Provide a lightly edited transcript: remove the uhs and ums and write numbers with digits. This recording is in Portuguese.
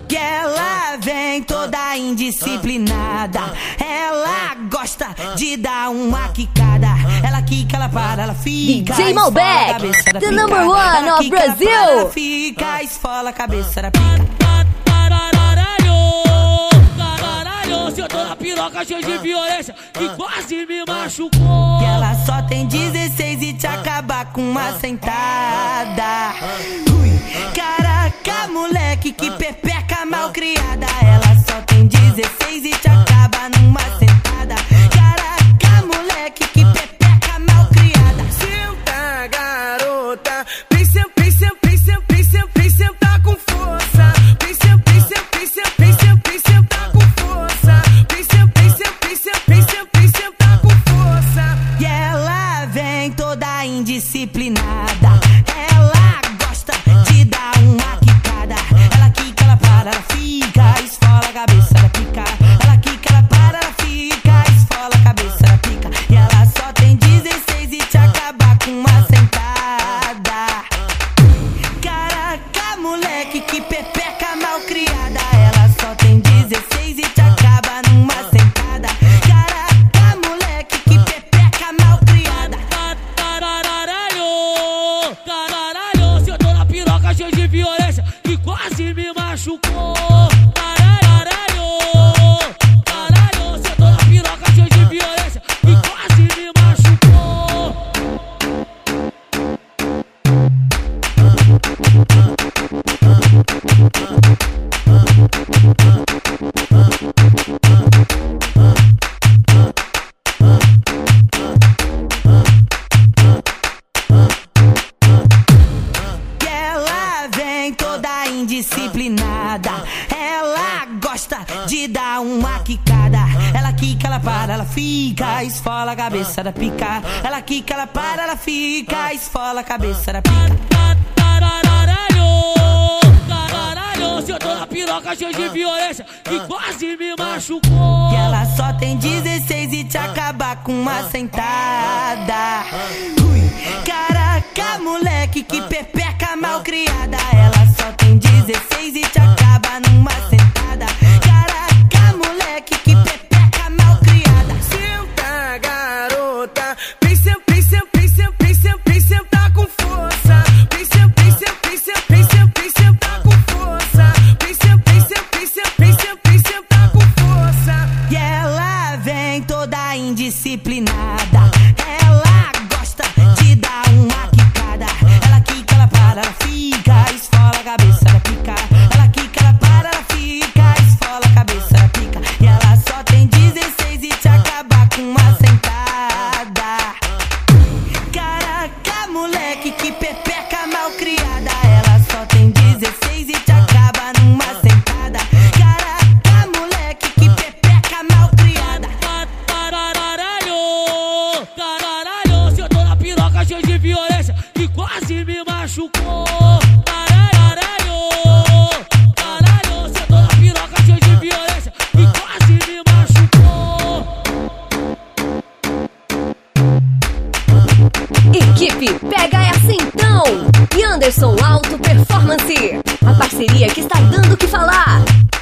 E ela vem toda indisciplinada. Ela gosta de dar uma quicada. Ela quica, ela para, ela fica. DJ Malbec, the number one of Brazil. Ela fica, esfola a cabeça da pica. Caralho, se eu tô na piroca cheia de violência que quase me machucou. E ela só tem 16 e te acabar com uma sentada. Ui, caraca, moleque, que pepeca mal criada. Ela só tem 16 e te acaba numa sentada. Caraca, moleque, que pepeca mal criada. Senta, garota, vem sentar com força. Vem sentar com força. Vem sentar com força. E ela vem toda indisciplinada. Ela gosta de dar uma quicada. Ela quica, ela para, ela fica, esfola a cabeça da pica. Ela quica, ela para, ela fica, esfola a cabeça da pica. E ela só tem 16 e te acabar com uma sentada. Caraca, moleque, que pepeca mal criada. Ela só tem 16 e te acaba numa sentada. Caraca, moleque, que pepeca mal criada. Caralho, se eu tô na piroca cheia de violência que quase me machucou. Caralho, se eu tô na piroca cheia de violência que quase me machucou. E ela vem toda indisciplinada. Ela gosta de dar uma quicada. Ela quica, ela para, ela fica, esfola a cabeça da pica. Ela quica, ela para, ela fica, esfola a cabeça da pica. Caralho, se eu tô na piroca cheia de violência que quase me machucou. E ela só tem 16 e te acabar com uma sentada. Ui, caraca, moleque, que pepeca mal criada. Ela só tem 16 e te acaba numa sentada. Caraca, moleque, que pepeca mal criada. Senta, garota, vem sentar com força. Vem sentar com força. Vem sentar com força. E ela vem toda indisciplinada. Ela gosta de dar uma quicada. Ela quica, ela para, ela fica, esfola a cabeça da pica. Ela quica, ela para, ela fica, esfola a cabeça da pica. E ela só tem 16 e te acabar com uma sentada. Caraca, moleque, que pepeca mal criada. Ela só tem 16 e te acaba numa sentada. Caraca, moleque, que pepeca mal criada. Caralho, se eu tô na piroca cheia de violência que quase me machucou. Caralho, se eu tô na piroca cheia de violência que quase me machucou. Equipe Pega Essa Então e Anderson Auto Performance, a parceria que está dando o que falar.